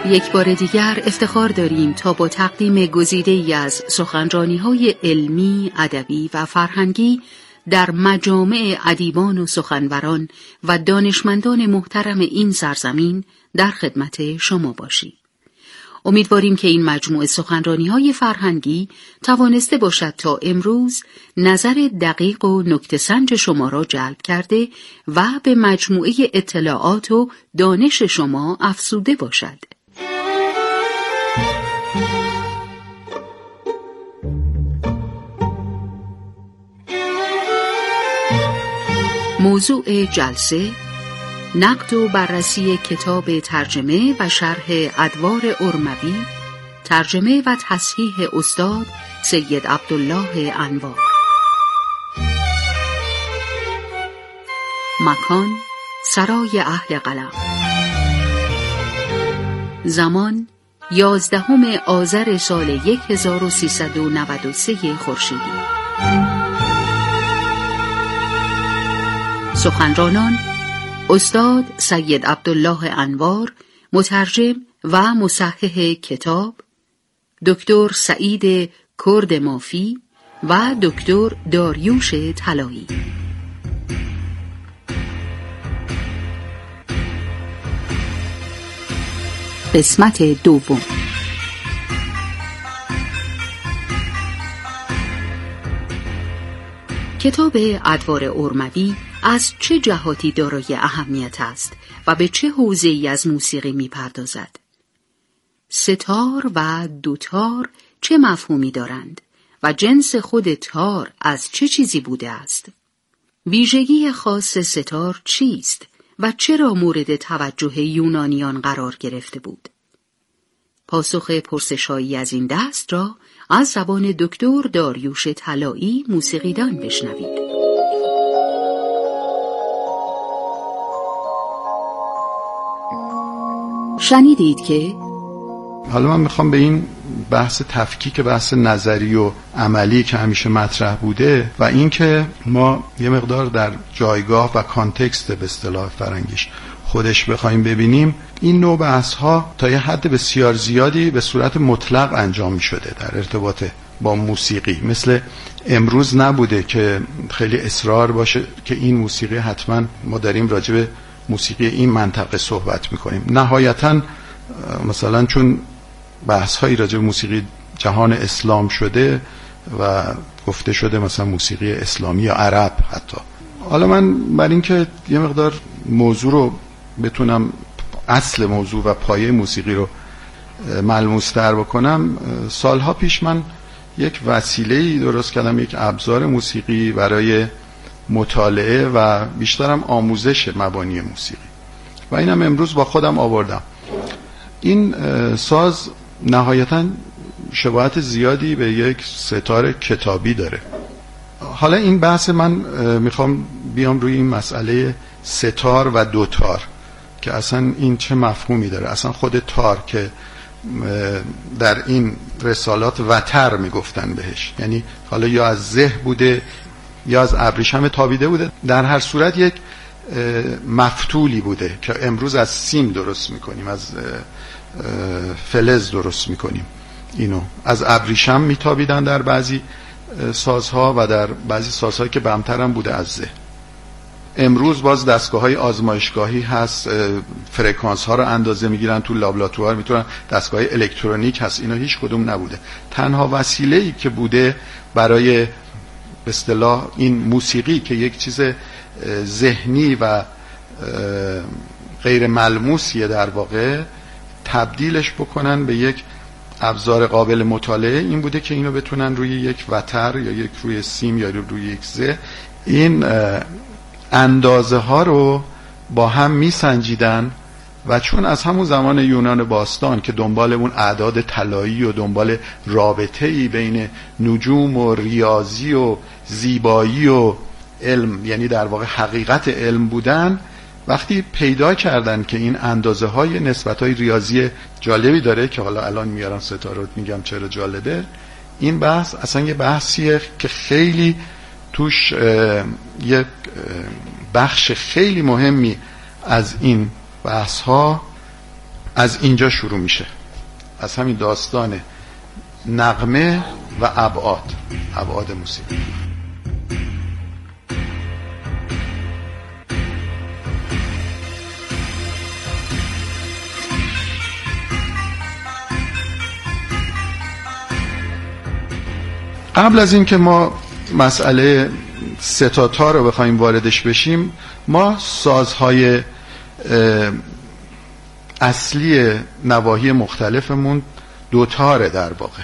یک بار دیگر افتخار داریم تا با تقدیم گزیده‌ای از سخنرانی‌های علمی، ادبی و فرهنگی در مجامع ادیبان و سخنوران و دانشمندان محترم این سرزمین در خدمت شما باشیم. امیدواریم که این مجموعه سخنرانی‌های فرهنگی توانسته باشد تا امروز نظر دقیق و نکته‌سنج شما را جلب کرده و به مجموعه اطلاعات و دانش شما افزوده باشد. موضوع جلسه: نقد و بررسی کتاب ترجمه و شرح ادوار ارموی، ترجمه و تصحیح استاد سید عبدالله انوار. مکان: سرای اهل قلم. زمان: 11 آذر سال 1393 خورشیدی. سخنرانان: استاد سید عبدالله انوار، مترجم و مصحح کتاب، دکتر سعید کرد مافی و دکتر داریوش طلایی. قسمت دوم. کتاب ادوار ارموی از چه جهاتی دارای اهمیت است و به چه حوزه‌ای از موسیقی می‌پردازد؟ ستار و دوتار چه مفهومی دارند و جنس خود تار از چه چیزی بوده است؟ ویژگی خاص ستار چیست و چرا مورد توجه یونانیان قرار گرفته بود؟ پاسخ پرسش‌هایی از این دست را از زبان دکتر داریوش طلایی موسیقیدان بشنوید. شنیدید که حالا من میخوام به این بحث تفکیک بحث نظری و عملی که همیشه مطرح بوده و این که ما یه مقدار در جایگاه و کانتکست به اصطلاح فرنگیش خودش بخوایم ببینیم، این نوع بحث ها تا یه حد بسیار زیادی به صورت مطلق انجام می شده در ارتباط با موسیقی. مثل امروز نبوده که خیلی اصرار باشه که این موسیقی حتما ما داریم راجع به موسیقی این منطقه صحبت میکنیم. نهایتاً مثلا چون بحث هایی راجع به موسیقی جهان اسلام شده و گفته شده مثلا موسیقی اسلامی یا عرب حتی. حالا من برای اینکه یه مقدار موضوع رو بتونم اصل موضوع و پایه موسیقی رو ملموس‌تر بکنم، سالها پیش من یک وسیله‌ای درست کردم، یک ابزار موسیقی برای مطالعه و بیشترم آموزش مبانی موسیقی و اینم امروز با خودم آوردم. این ساز نهایتاً شباهت زیادی به یک ستار کتابی داره. حالا این بحث من میخوام بیام روی این مسئله ستار و دوتار که اصلا این چه مفهومی داره. اصلا خود تار که در این رسالات وتر میگفتن بهش، یعنی حالا یا از زه بوده یا از ابریشم تابیده بوده، در هر صورت یک مفتولی بوده که امروز از سیم درست میکنیم، از فلز درست میکنیم. اینو از ابریشم میتابیدن در بعضی سازها و در بعضی سازهایی که بمتر هم بوده از زه. امروز باز دستگاه‌های آزمایشگاهی هست، فرکانس ها رو اندازه میگیرن تو لابراتوار، میتونن دستگاه الکترونیک هست. اینا هیچ کدوم نبوده. تنها وسیله‌ای که بوده برای به اصطلاح این موسیقی که یک چیز ذهنی و غیر ملموسیه در واقع، تبدیلش بکنن به یک ابزار قابل مطالعه، این بوده که اینو بتونن روی یک وتر یا یک روی سیم یا روی یک زه این اندازه ها رو با هم میسنجیدن. و چون از همون زمان یونان باستان که دنبال اون اعداد طلایی و دنبال رابطه‌ای بین نجوم و ریاضی و زیبایی و علم، یعنی در واقع حقیقت علم بودن، وقتی پیدا کردن که این اندازه های نسبت های ریاضی جالبی داره که حالا الان میارم ستاره میگم چرا جالبه، این بحث اصلا یه بحثیه که خیلی توش یک بخش خیلی مهمی از این بحث ها از اینجا شروع میشه، از همین داستان نغمه و ابعاد موسیقی. قبل از این که ما مسئله ستاتا رو بخوایم واردش بشیم، ما سازهای اصلی نواحی مختلفمون دوتاره در واقع.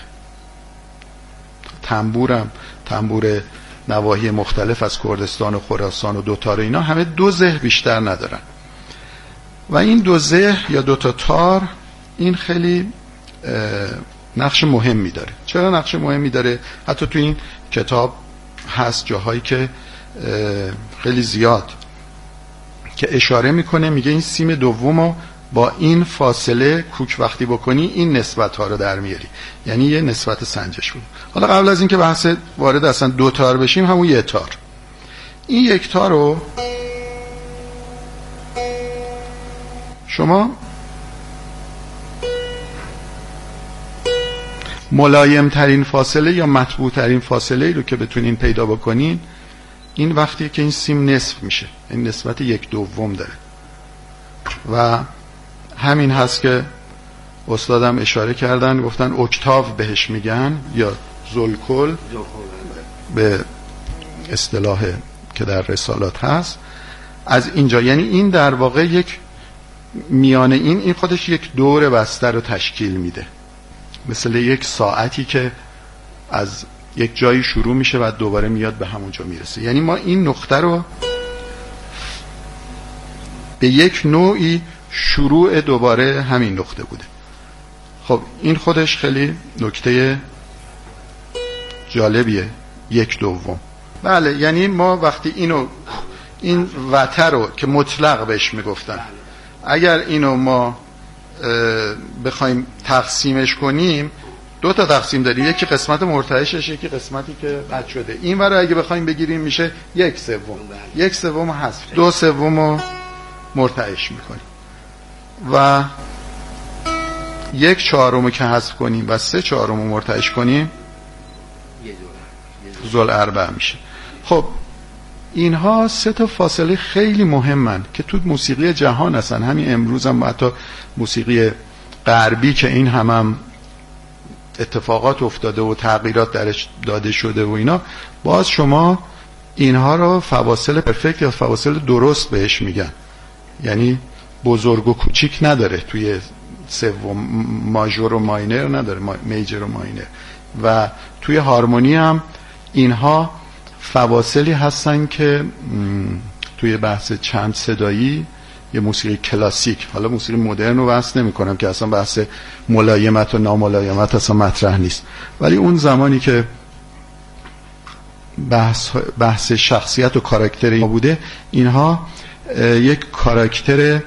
تنبور نواحی مختلف از کردستان و خراسان و دوتار اینا همه دو زه بیشتر ندارن و این دو زه یا دوتا تار این خیلی نقش مهمی داره. چرا نقش مهمی داره؟ حتی تو این کتاب هست جاهایی که خیلی زیاد که اشاره میکنه، میگه این سیم دومو با این فاصله کوک وقتی بکنی این نسبت ها رو در میاری، یعنی یه نسبت سنجش بود. حالا قبل از این که بحث وارد اصلا دو تار بشیم، همون یه تار، این یک تار رو شما ملایم ترین فاصله یا مطبوع ترین فاصله رو که بتونین پیدا بکنین این وقتیه که این سیم نصف میشه، این نسبت یک دوم داره و همین هست که استادم اشاره کردن، گفتن اکتاو بهش میگن یا زلکل به اصطلاح که در رسالات هست. از اینجا یعنی این در واقع یک میانه این خودش یک دور بسته رو تشکیل میده، مثل یک ساعتی که از یک جایی شروع میشه و دوباره میاد به همونجا میرسه. یعنی ما این نقطه رو به یک نوعی شروع دوباره همین نقطه بوده. خب این خودش خیلی نکته جالبیه، یک دوم. بله، یعنی ما وقتی این وتر رو که مطلق بهش میگفتن، اگر اینو ما بخوایم تقسیمش کنیم، دو تا تقسیم داریم، یکی قسمت مرتعشش، یکی قسمتی که قطع شده. این ور اگه بخوایم بگیریم میشه یک سوم، یک سوم حذف، دو سوم رو مرتعش میکنیم و یک چهارم که حذف کنیم و سه چهارم رو مرتعش کنیم ذوالاربع میشه. خب اینها سه تا فاصله خیلی مهمن که تو موسیقی جهان هستن. همین امروز هم حتی موسیقی غربی که این هم اتفاقات افتاده و تغییرات درش داده شده و اینا، باز شما اینها رو فواصل پرفکت یا فواصل درست بهش میگن، یعنی بزرگ و کوچیک نداره، توی سوم ماژور و ماینر نداره، میجر و ماینر. و توی هارمونی هم اینها فواصلی هستن که توی بحث چند صدایی یه موسیقی کلاسیک، حالا موسیقی مدرن رو بحث نمی کنم که اصلا بحث ملایمت و ناملایمت اصلا مطرح نیست، ولی اون زمانی که بحث شخصیت و کاراکتر ما بوده، اینها یک کاراکتر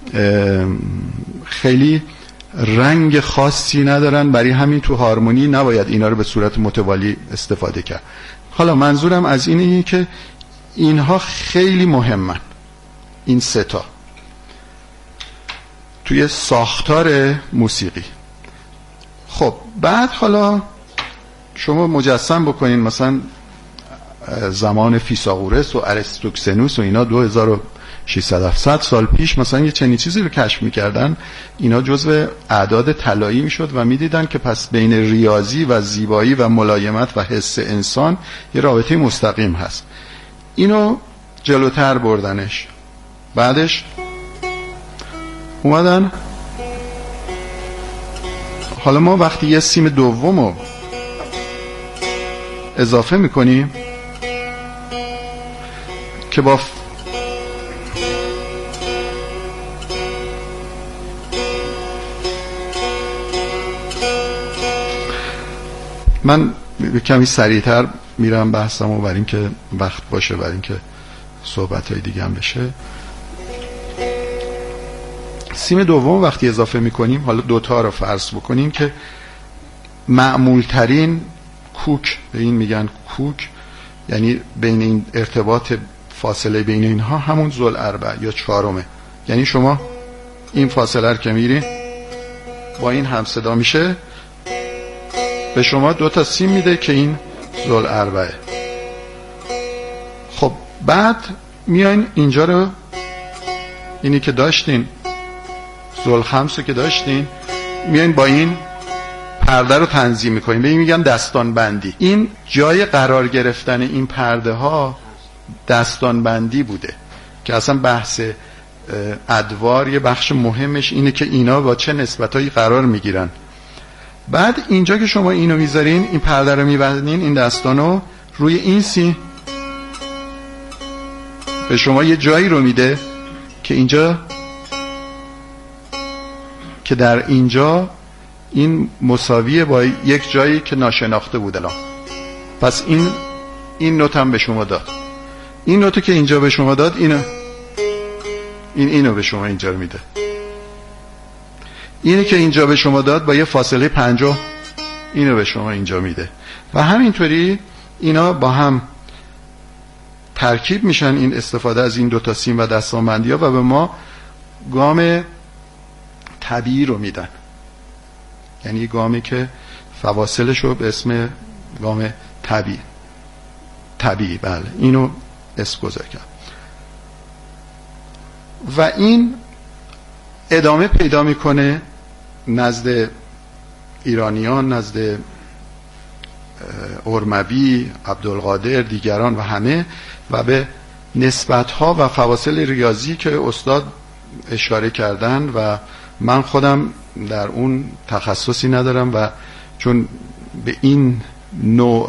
خیلی رنگ خاصی ندارن، برای همین تو هارمونی نباید اینا رو به صورت متوالی استفاده کرد. حالا منظورم از اینه که اینها خیلی مهمن، این سه تا توی ساختار موسیقی. خب بعد حالا شما مجسم بکنین مثلا زمان فیثاغورس و ارسطوکسنوس و اینا 2600 سال پیش مثلا یه چنین چیزی رو کشف می‌کردن، اینا جزو اعداد طلایی میشد و میدیدن که پس بین ریاضی و زیبایی و ملایمت و حس انسان یه رابطه مستقیم هست. اینو جلوتر بردنش، بعدش اومدن حالا ما وقتی یه سیم دومو اضافه میکنیم که با من کمی سریعتر میرم بحثمو برای این که وقت باشه، برای این که صحبتهای دیگه هم بشه. سیم دوم وقتی اضافه میکنیم، حالا دوتا رو فرض بکنیم که معمول ترین کوک، به این میگن کوک، یعنی بین این ارتباط فاصله بین اینها همون ذوالاربع یا چهارمه. یعنی شما این فاصله رو که میرین با این هم صدا میشه، به شما 2 تا سیم میده که این ذوالاربعه. خب بعد میاین اینجا رو، اینی که داشتین ذوالخمس رو که داشتین، میاین با این پرده رو تنظیم میکنین، به این میگن دستان بندی. این جای قرار گرفتن این پرده ها دستان بندی بوده که اصلا بحث ادوار یه بخش مهمش اینه که اینا با چه نسبتایی قرار میگیرن. بعد اینجا که شما اینو میذارین، این پرده رو میبندین، این دستانو روی این سی به شما یه جایی رو میده که اینجا، که در اینجا این مساویه با یک جایی که ناشناخته بود الان. پس این نوت هم به شما داد. این نوتو که اینجا به شما داد، اینو به شما اینجا رو میده. اینی که اینجا به شما داد با یه فاصله 50 اینو به شما اینجا میده و همینطوری اینا با هم ترکیب میشن، این استفاده از این 2 تا سیم و دستانبندی ها، و به ما گام طبیعی رو میدن. یعنی گامی که فواصلش رو به اسم گام طبیعی بله، اینو اسم گذار کرد. و این ادامه پیدا میکنه نزد ایرانیان، نزد ارموی، عبدالقادر، دیگران و همه، و به نسبت‌ها و فواصل ریاضی که استاد اشاره کردن و من خودم در اون تخصصی ندارم و چون به این نوع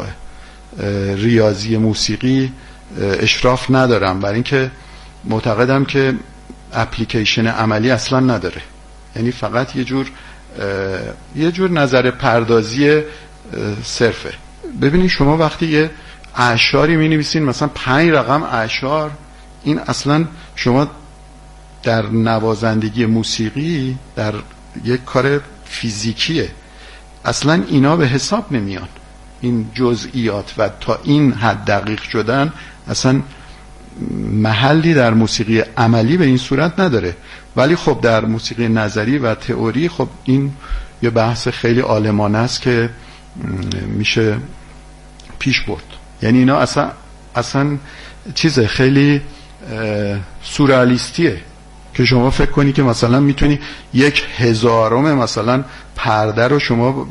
ریاضی موسیقی اشراف ندارم، برای اینکه معتقدم که اپلیکیشن عملی اصلا نداره، یعنی فقط یه جور نظر پردازی صرفه. ببینید شما وقتی یه اعشاری می نویسین، مثلا 5 رقم اعشار، این اصلا شما در نوازندگی موسیقی در یک کار فیزیکیه، اصلا اینا به حساب نمیان، این جزئیات و تا این حد دقیق شدن اصلا محلی در موسیقی عملی به این صورت نداره. ولی خب در موسیقی نظری و تئوری خب این یه بحث خیلی عالمانه است که میشه پیش برد. یعنی اینا اصلا چیز خیلی سورئالیستیه که شما فکر کنی که مثلا میتونی 1/1000 مثلا پرده رو شما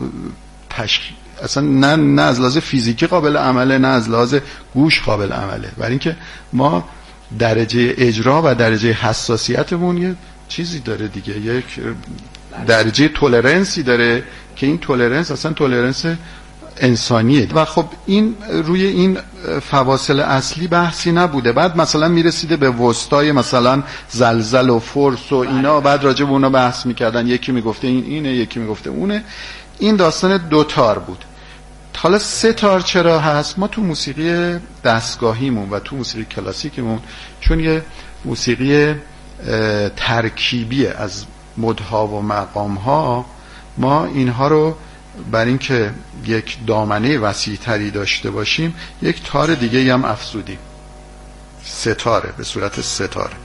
اصلا نه از لحاظ فیزیکی قابل عمله، نه از لحاظ گوش قابل عمله. برای اینکه ما درجه اجرا و درجه حساسیتمون یه چیزی داره دیگه، یک درجه تولرنسی داره که این تولرنس اصلا تولرنس انسانیه. و خب این روی این فواصل اصلی بحثی نبوده. بعد مثلا میرسیده به وسطای مثلا زلزل و فرس و اینا، بعد راجع به اونا بحث میکردن، یکی میگفته این اینه، یکی میگفته اونه. این داستان 2 تار بود. حالا 3 تار چرا هست؟ ما تو موسیقی دستگاهیمون و تو موسیقی کلاسیکمون چون یه موسیقی ترکیبیه از مدها و مقامها، ما اینها رو بر این که یک دامنه وسیع تری داشته باشیم یک تار دیگه هم افزودیم، 3 تاره، به صورت 3 تاره.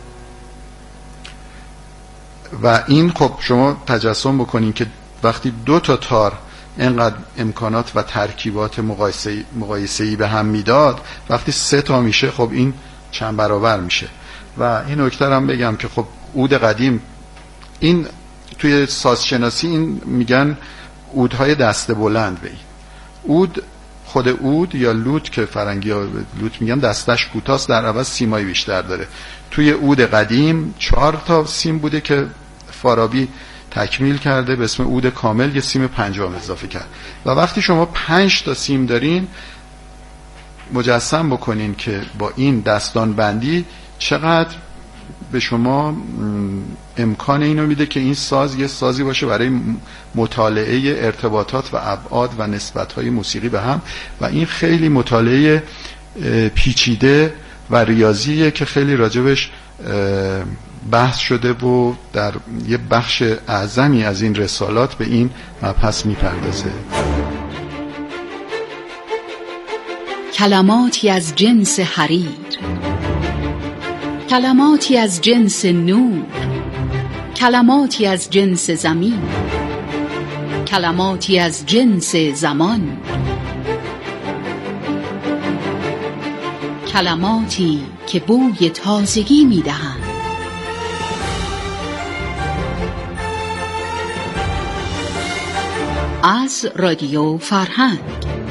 و این خب شما تجسم بکنین که وقتی 2 تا تار اینقدر امکانات و ترکیبات مقایسه‌ای به هم میداد، وقتی 3 تا میشه خب این چند برابر میشه. و این نکته هم بگم که خب عود قدیم، این توی سازشناسی این میگن عودهای دسته بلند. به این عود، خود عود یا لوت که فرنگی ها لوت میگن، دستش کوتاست، در عوض سیمای بیشتر داره. توی عود قدیم 4 تا سیم بوده که فارابی تکمیل کرده به اسم عود کامل، یه سیم 5 اضافه کرد. و وقتی شما 5 تا سیم دارین، مجسم بکنین که با این دستان بندی چقدر به شما امکان اینو میده که این ساز یه سازی باشه برای مطالعه ارتباطات و ابعاد و نسبت‌های موسیقی به هم. و این خیلی مطالعه پیچیده و ریاضیه که خیلی راجبش بحث شده و در یه بخش اعظمی از این رسالات به این مبحث میپردازه. کلماتی از جنس حریر، کلماتی از جنس نور، کلماتی از جنس زمین، کلماتی از جنس زمان، کلماتی که بوی تازگی می‌دهند. از رادیو فرهنگ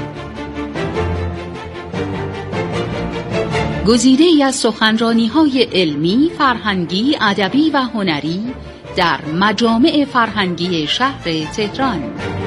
گزیده‌ای از سخنرانی‌های علمی، فرهنگی، ادبی و هنری در مجامع فرهنگی شهر تهران.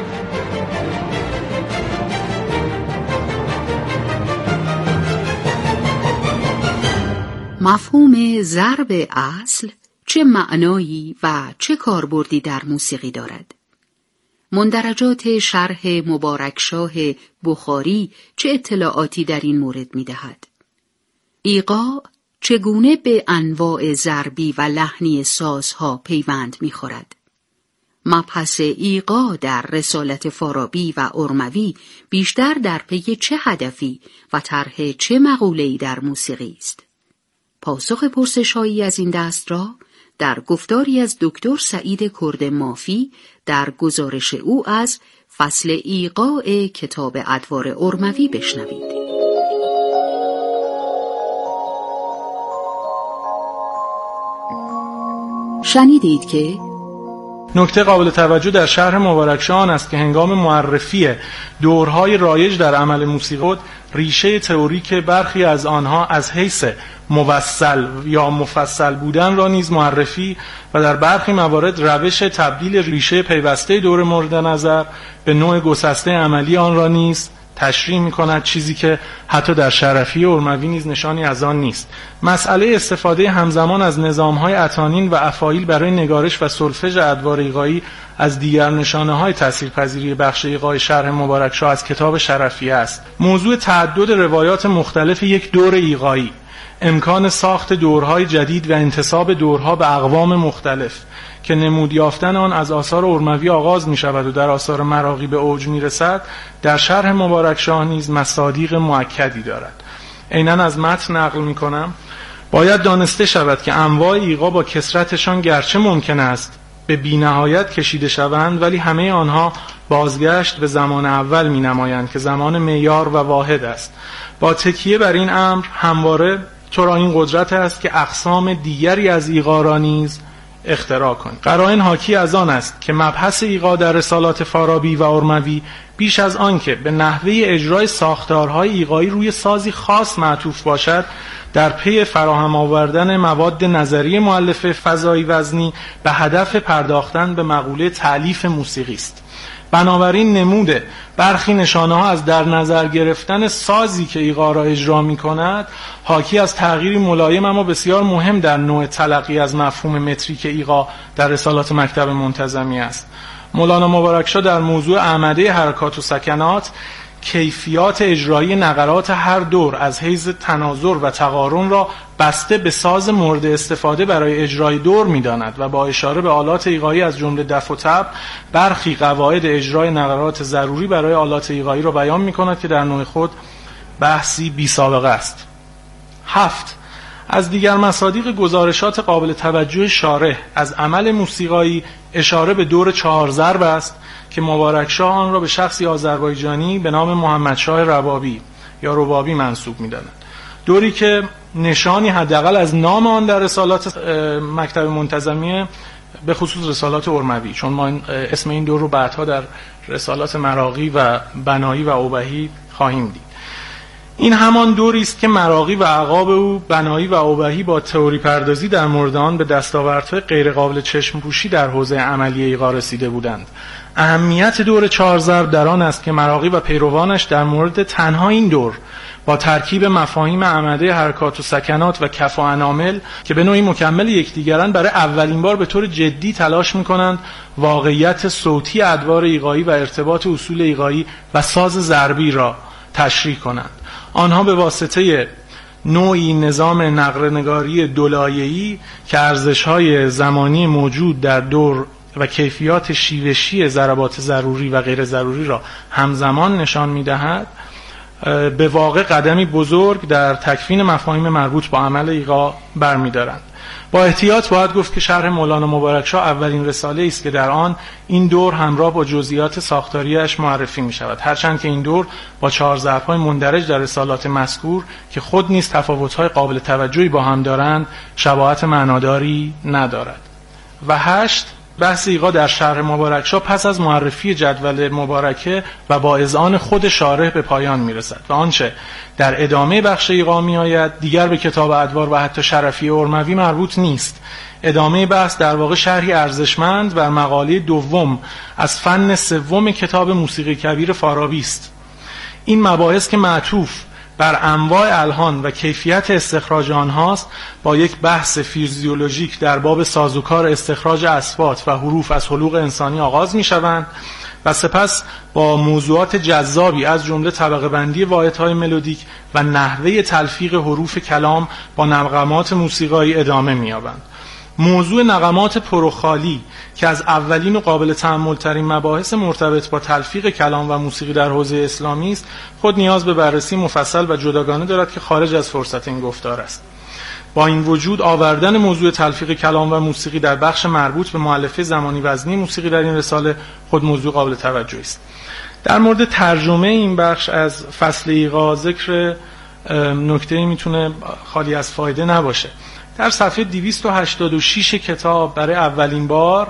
مفهوم ضرب اصل چه معنایی و چه کاربردی در موسیقی دارد؟ مندرجات شرح مبارکشاه بخاری چه اطلاعاتی در این مورد می‌دهد؟ ایقاع چگونه به انواع ضربی و لحنی سازها پیوند می‌خورد؟ مبحث ایقاع در رسالت فارابی و ارموی بیشتر در پی چه هدفی و طرح چه مقوله‌ای در موسیقی است؟ پاسخ پرسش‌هایی از این دست را در گفتاری از دکتر سعید کرد مافی در گزارش او از فصل ایقاع کتاب ادوار ارموی بشنوید. شنیدید که نکته قابل توجه در شرح مبارکشاه آن است که هنگام معرفی دورهای رایج در عمل موسیقی ریشه تئوریک برخی از آنها از حیث موصل یا مفصل بودن را نیز معرفی و در برخی موارد روش تبدیل ریشه پیوسته دور مورد نظر به نوع گسسته عملی آن را نیز تشریح می‌کند، چیزی که حتی در شرفی ارموی نیز نشانی از آن نیست. مسئله استفاده همزمان از نظام‌های اتانین و افاعیل برای نگارش و سولفژ ادوار ایقاعی از دیگر نشانه‌های تاثیرپذیری بخش ایقاع شرح مبارکشاه از کتاب شرفی است. موضوع تعدد روایات مختلف یک دور ایقاعی، امکان ساخت دورهای جدید و انتساب دورها به اقوام مختلف که نمود یافتن آن از آثار ارموی آغاز می شود و در آثار مراغی به اوج می رسد، در شرح مبارکشاه نیز مصادیق مؤکدی دارد. عیناً از متن نقل می کنم: باید دانسته شود که انواع ایقاع با کثرتشان گرچه ممکن است به بی‌نهایت کشیده شوند، ولی همه آنها بازگشت به زمان اول می نمایند که زمان معیار و واحد است. با تکیه بر این امر همواره تو را این قدرت است که اقسام دیگری از ایقاع را نیز اختراع کن. قرائن حاکی از آن است که مبحث ایقاع در رسالات فارابی و ارموی بیش از آن که به نحوه اجرای ساختارهای ایقاعی روی سازی خاص معطوف باشد، در پی فراهم آوردن مواد نظری مؤلفه فضایی وزنی به هدف پرداختن به مقوله تألیف موسیقی است. بنابراین نموده برخی نشانه‌ها از در نظر گرفتن سازی که ایقاع را اجرا می‌کند حاکی از تغییری ملایم اما بسیار مهم در نوع تلقی از مفهوم متریک ایقاع در رسالات مکتب منتظمی است. مولانا مبارکشاه در موضوع اعمده حرکات و سکنات کیفیات اجرایی نقرات هر دور از حیث تناظر و تقارن را بسته به ساز مورد استفاده برای اجرای دور می‌داند و با اشاره به آلات ایقاعی از جمله دف و تب برخی قواعد اجرای نقرات ضروری برای آلات ایقاعی را بیان می‌کند که در نوع خود بحثی بی سابقه است. 7. از دیگر مصادیق گزارشات قابل توجه شارح از عمل موسیقایی اشاره به دور 4 ضرب است که مبارکشاه آن را به شخصی آذربایجانی به نام محمدشاه ربابی یا ربابی منسوب می‌داند. دوری که نشانی حداقل از نام آن در رسالات مکتب منتظمیه، به خصوص رسالات ارموی، چون ما اسم این دور رو بعدها در رسالات مراغی و بنایی و اوبهی خواهیم دید. این همان دوری است که مراغی و اعقاب او بنایی و اوبهی با تئوری پردازی در مورد آن به دستاوردهای غیر قابل چشم پوشی در حوزه عملی ایقاع رسیده بودند. اهمیت دور 4 ضرب در آن است که مراغی و پیروانش در مورد تنها این دور با ترکیب مفاهیم اعمده حرکات و سکنات و کف و انامل که به نوعی مکمل یکدیگرند برای اولین بار به طور جدی تلاش می‌کنند واقعیت صوتی ادوار ایقاعی و ارتباط اصول ایقاعی و ساز ضربی را تشریح کنند. آنها به واسطه نوعی نظام نقره‌نگاری دولایه‌ای که ارزش‌های زمانی موجود در دور و کیفیات شیوشی ضربات ضروری و غیر ضروری را همزمان نشان می‌دهد، به واقع قدمی بزرگ در تکفین مفاهیم مربوط با عمل ایقاع برمی‌دارند. با احتیاط باید گفت که شرح مولانا مبارکشاه اولین رساله است که در آن این دور همراه با جزئیات ساختاریش معرفی می شود، هرچند که این دور با 4 ضرب‌های مندرج در رسالات مذکور که خود نیز تفاوت‌های قابل توجهی با هم دارند شباهت معناداری ندارد. و 8 بحث ایقا در شرح مبارکشاه پس از معرفی جدول مبارکه و با اذعان خود شارح به پایان میرسد و آنچه در ادامه بخش ایقا می آید دیگر به کتاب ادوار و حتی شرفیه ارموی مربوط نیست. ادامه بحث در واقع شرحی ارزشمند بر مقاله دوم از فن سوم کتاب موسیقی کبیر فارابی است. این مباحث که معطوف بر انواع الحان و کیفیت استخراج آنهاست با یک بحث فیزیولوژیک در باب سازوکار استخراج اصوات و حروف از حلوق انسانی آغاز می شوند و سپس با موضوعات جذابی از جمله طبقه بندی واحدهای ملودیک و نحوه تلفیق حروف کلام با نغمات موسیقایی ادامه می یابند. موضوع نغمات پروخالی که از اولین و قابل تأمل ترین مباحث مرتبط با تلفیق کلام و موسیقی در حوزه اسلامی است خود نیاز به بررسی مفصل و جداگانه دارد که خارج از فرصت این گفتار است. با این وجود آوردن موضوع تلفیق کلام و موسیقی در بخش مربوط به مؤلفه زمانی وزنی موسیقی در این رساله خود موضوع قابل توجهی است. در مورد ترجمه این بخش از فصل ایقا ذکر نکته‌ای میتونه خالی از فایده نباشه. در صفحه 286 کتاب برای اولین بار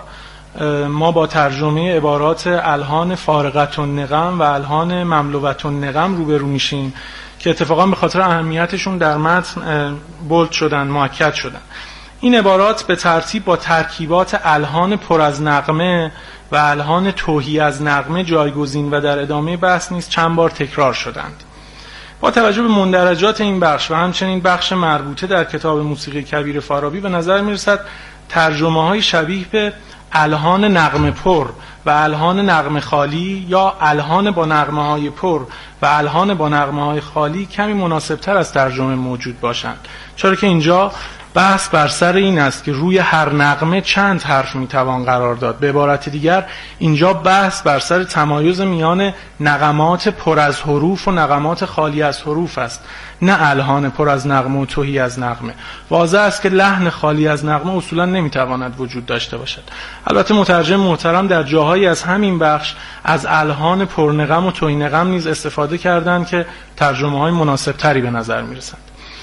ما با ترجمه عبارات الحان فارغت النغم و الحان مملوءة النغم روبرو میشیم که اتفاقا به خاطر اهمیتشون در متن بولد شدن، مؤکد شدن. این عبارات به ترتیب با ترکیبات الحان پر از نغمه و الحان توهی از نغمه جایگزین و در ادامه بحث نیز چند بار تکرار شدند. با توجه به مندرجات این بخش و همچنین بخش مربوطه در کتاب موسیقی کبیر فارابی به نظر میرسد ترجمه‌های شبیه به الحان نغمه پر و الحان نغمه خالی یا الحان با نغمه‌های پر و الحان با نغمه‌های خالی کمی مناسبتر از ترجمه موجود باشند، چرا که اینجا بحث بر سر این است که روی هر نغمه چند حرف میتوان قرار داد. به عبارت دیگر اینجا بحث بر سر تمایز میان نغمات پر از حروف و نغمات خالی از حروف است، نه الحان پر از نغمه و تهی از نغمه. واضح است که لحن خالی از نغمه اصولا نمیتواند وجود داشته باشد. البته مترجم محترم در جاهایی از همین بخش از الحان پرنغم و تهی نغم نیز استفاده کردند که ترجمه‌های مناسبتری به نظر میرسند.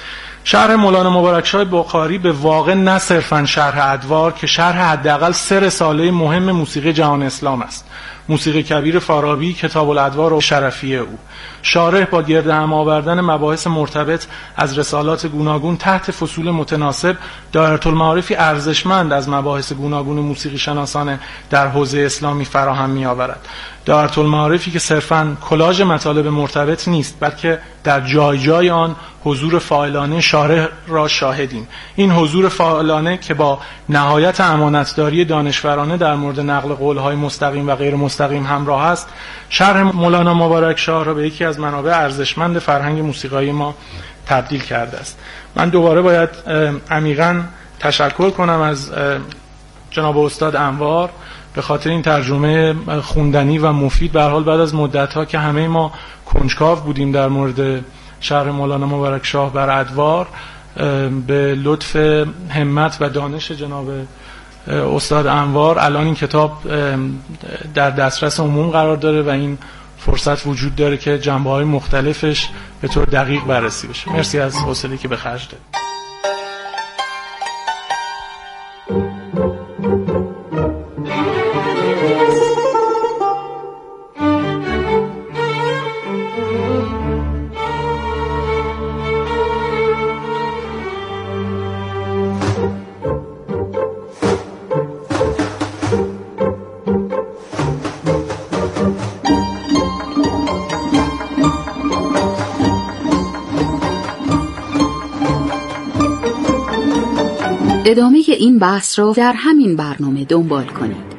شرح مولانا مبارکشاه بخاری به واقع نه صرفاً شرح ادوار که شرح حداقل 3 رساله مهم موسیقی جهان اسلام است: موسیقی کبیر فارابی، کتاب الادوار و شرفیه او. شارح با گرد هم آوردن مباحث مرتبط از رسالات گوناگون تحت فصول متناسب دایره‌المعارفی ارزشمند از مباحث گوناگون موسیقی شناسانه در حوزه اسلامی فراهم می‌آورد. دایره‌المعارفی که صرفاً کلاژ مطالب مرتبط نیست، بلکه در جای جای آن حضور فاعلانه شارح را شاهدیم. این حضور فاعلانه که با نهایت امانتداری دانشورانه در مورد نقل قول‌های مستقیم و غیر مستقیم همراه است، شرح مولانا مبارکشاه را به یکی از منابع ارزشمند فرهنگ موسیقایی ما تبدیل کرده است. من دوباره باید عمیقاً تشکر کنم از جناب استاد انوار به خاطر این ترجمه خوندنی و مفید. به هر حال بعد از مدت‌ها که همه ما کنجکاو بودیم در مورد شرح مولانا مبارکشاه بر ادوار، به لطف همت و دانش جناب استاد انوار الان این کتاب در دسترس عموم قرار داره و این فرصت وجود داره که جنبه‌های مختلفش به طور دقیق بررسی بشه. مرسی از حوصله‌ای که به خرج دادید. ادامه این بحث را در همین برنامه دنبال کنید.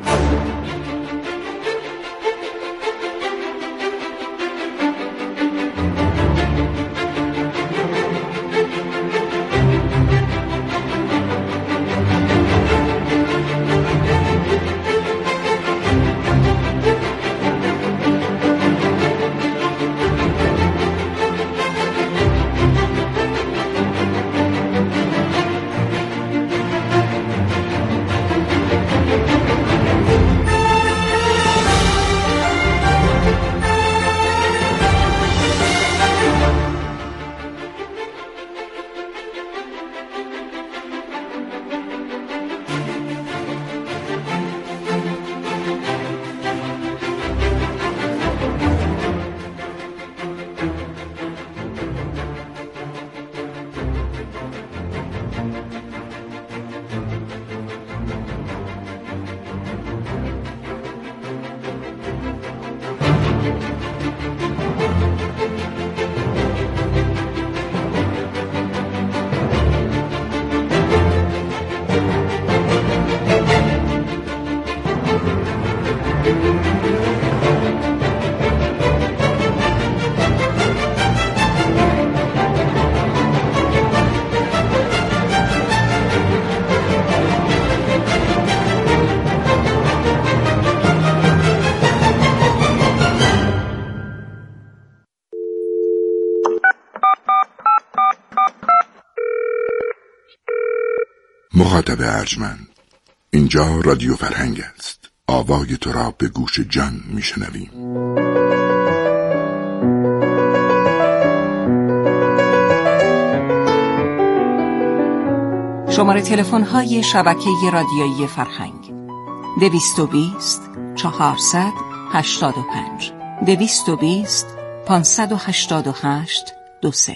مخاطب ارجمند، اینجا رادیو فرهنگ است. آوای تو را به گوش جان میشنویم. شماره تلفن های شبکه رادیویی فرهنگ 220 400 85 220 588 20.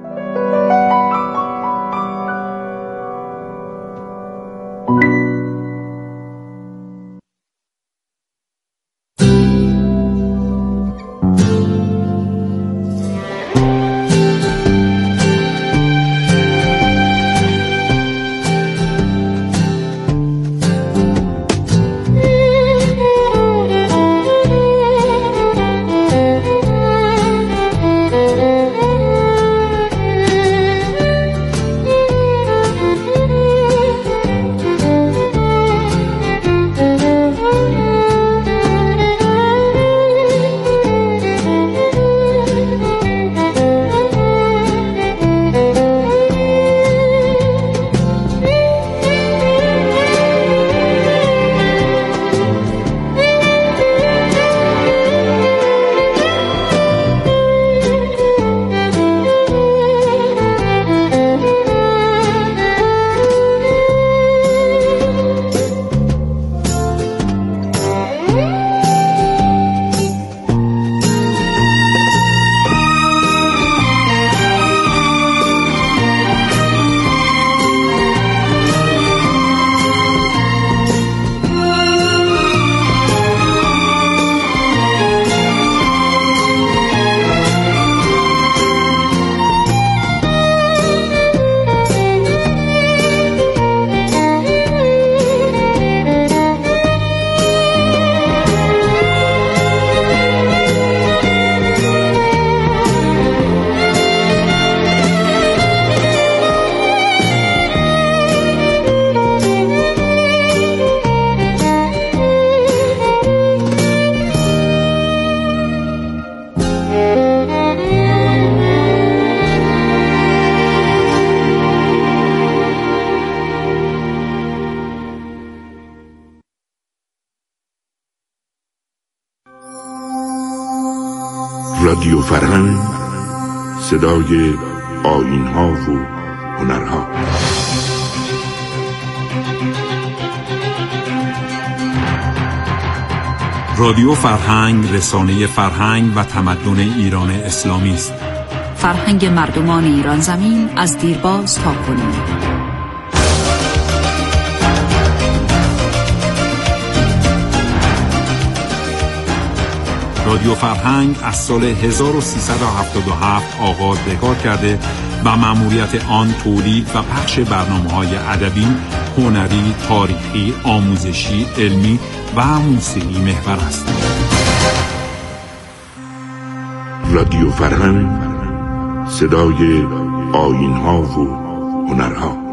رادیو فرهنگ، صدای آیین‌ها و هنرها. رادیو فرهنگ رسانه فرهنگ و تمدن ایران اسلامی است. فرهنگ مردمان ایران زمین از دیرباز تا کنون. رادیو فرهنگ از سال 1377 آغاز به کار کرده و مأموریت آن تولید و پخش برنامه‌های ادبی، هنری، تاریخی، آموزشی، علمی و موسیقی محور است. رادیو فرهنگ، صدای آیین‌ها و هنرها.